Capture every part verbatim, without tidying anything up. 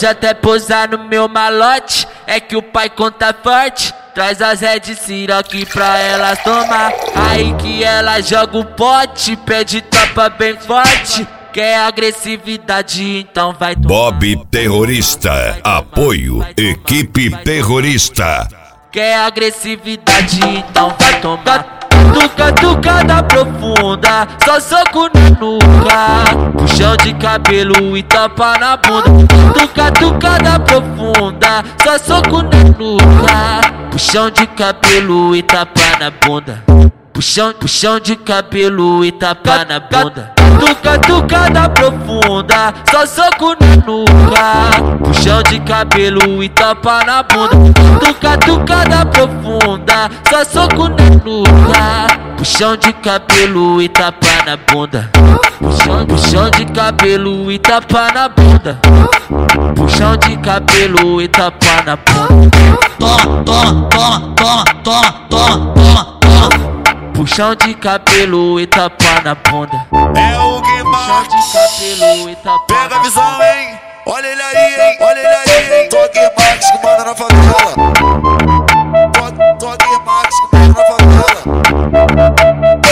Pode até posar no meu malote, é que o pai conta forte. Traz as Red Siroc pra elas tomar. Aí que ela joga o pote, pede topa bem forte. Quer agressividade, então vai tomar. Bob Terrorista, apoio, equipe terrorista. Quer agressividade, então vai tomar. Tuca, tucada profunda, só soco na nuca. Puxão de cabelo e tapa na bunda. Tuca, tucada profunda, só soco na nuca. Puxão de cabelo e tapa na bunda. Puxão, puxão de cabelo e tapa na bunda. Tuca, tucada profunda, só soco na nuca. Puxão de cabelo e tapa na bunda. Tuca, tucada profunda, só soco na nuca. Puxão de cabelo e tapa na bunda. Puxão, puxão de cabelo e tapa na bunda. Puxão de cabelo e tapa na bunda. Toma, toma, toma, toma, toma, toma, toma, toma. Puxão de cabelo e tapa na bunda. É o Puxão de cabelo e tapa. Pega a visão, hein? Olha ele aí, hein? Olha ele aí, hein? Toque Max que manda na favela. Toque, toque Max que manda na favela.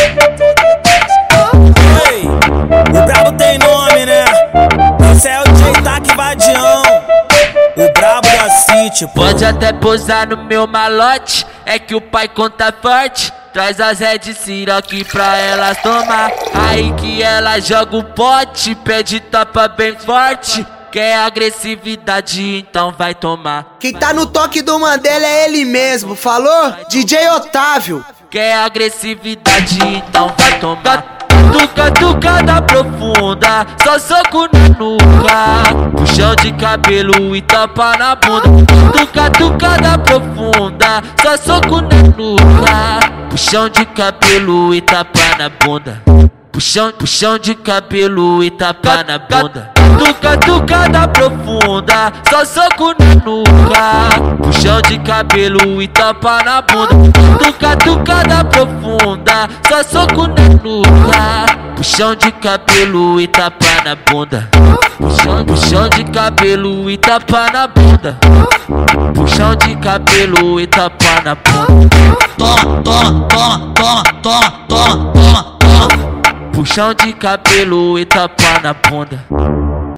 Ei, o brabo tem nome, né? Esse é o J Tac Vadião, o brabo da City, pô. Pode até posar no meu malote, é que o pai conta forte. Traz as Red Siroc pra elas tomar. Aí que ela joga o pote, pede topa bem forte. Quer agressividade, então vai tomar. Quem tá no toque do Mandela é ele mesmo, falou? D J Otávio. Quer agressividade, então vai tomar. Tuca, tucada profunda, só soco na nuca. Puxão de cabelo e tapa na bunda. Tuca, tucada profunda, só soco na nuca. Puxão de cabelo e tapa na bunda. Puxão, puxão de cabelo e tapa na bunda. Tuca, tucada profunda, só soco na nuca. Puxão de cabelo e tapa na bunda. Tuca, tucada profunda, só soco na nuca. Puxão de cabelo e tapa na bunda. Puxão, puxão de cabelo e tapa na bunda. Puxão de cabelo e tapa na bunda. Toma, toma, toma, toma, toma, toma, toma, toma. Puxão de cabelo e tapa na bunda.